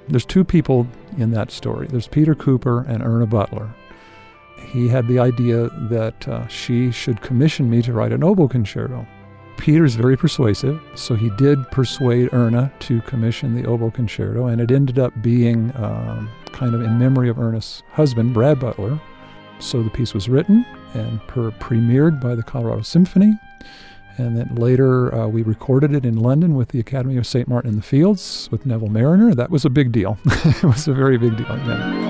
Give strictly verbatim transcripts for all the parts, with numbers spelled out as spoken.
There's two people in that story. There's Peter Cooper and Erna Butler. He had the idea that uh, she should commission me to write an oboe concerto. Peter's very persuasive, so he did persuade Erna to commission the oboe concerto, and it ended up being um, kind of in memory of Erna's husband, Brad Butler. So the piece was written and per- premiered by the Colorado Symphony, and then later uh, we recorded it in London with the Academy of Saint Martin in the Fields with Neville Mariner. That was a big deal. It was a very big deal, yeah.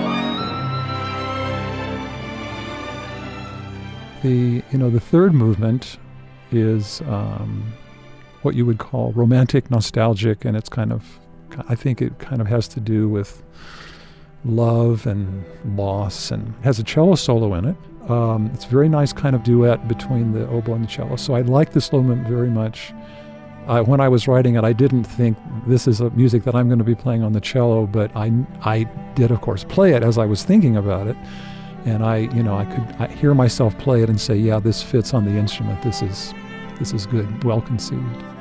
The, you know, the third movement is um, what you would call romantic, nostalgic, and it's kind of, I think it kind of has to do with love and loss, and has a cello solo in it. Um, it's a very nice kind of duet between the oboe and the cello. So I like this slow movement very much. I, when I was writing it, I didn't think this is a music that I'm going to be playing on the cello, but I, I did, of course, play it as I was thinking about it. And I, you know, I could I hear myself play it and say, yeah, this fits on the instrument. This is, this is good, well conceived.